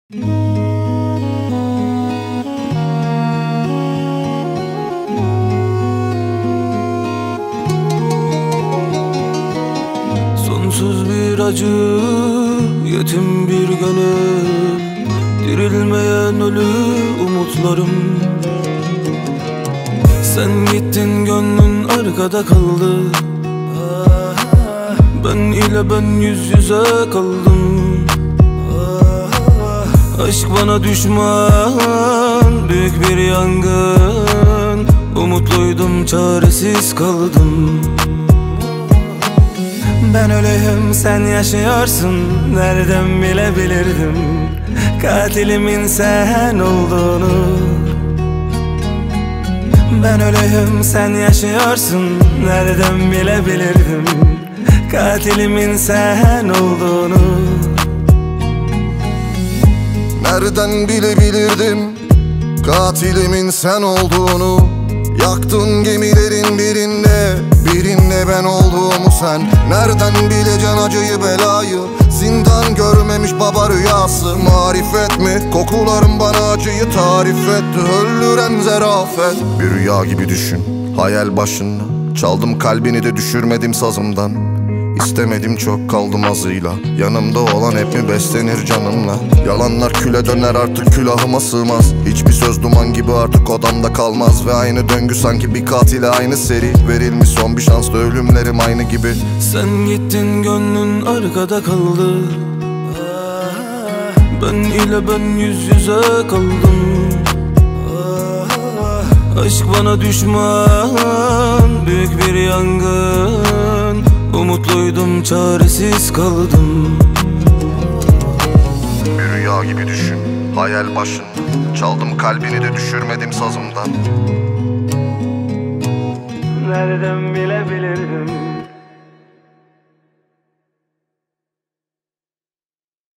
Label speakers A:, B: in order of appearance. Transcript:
A: Sonsuz bir acı, yetim bir gönül, dirilmeyen ölü umutlarım. Sen gittin, gönlün arkada kaldı. Ben ile ben yüz yüze kaldım. Aşk bana düşman, büyük bir yangın. Umutluydum, çaresiz kaldım. Ben ölüyüm, sen yaşıyorsun. Nereden bilebilirdim katilimin sen olduğunu? Ben ölüyüm, sen yaşıyorsun. Nereden bilebilirdim katilimin sen olduğunu?
B: Nereden bilebilirdim katilimin sen olduğunu? Yaktın gemilerin birinde ben olduğumu sen. Nereden bileceksin acıyı belayı? Zindan görmemiş baba rüyası. Marifet mi? Kokularım bana acıyı tarif etti. Öldüren zerafet. Bir rüya gibi düşün, hayal başında. Çaldım kalbini de düşürmedim sazımdan. İstemedim, çok kaldım azıyla. Yanımda olan hep mi beslenir canımla? Yalanlar küle döner, artık külahıma sığmaz. Hiçbir söz duman gibi artık odamda kalmaz. Ve aynı döngü sanki bir katile aynı seri. Verilmiş son bir şans da ölümlerim aynı gibi.
A: Sen gittin, gönlün arkada kaldı. Ben ile ben yüz yüze kaldım. Aşk bana düşman, büyük bir yangın. Umutluydum, çaresiz kaldım.
B: Bir rüya gibi düşün, hayal başında. Çaldım kalbini de düşürmedim sazımdan.
A: Nereden bilebilirdim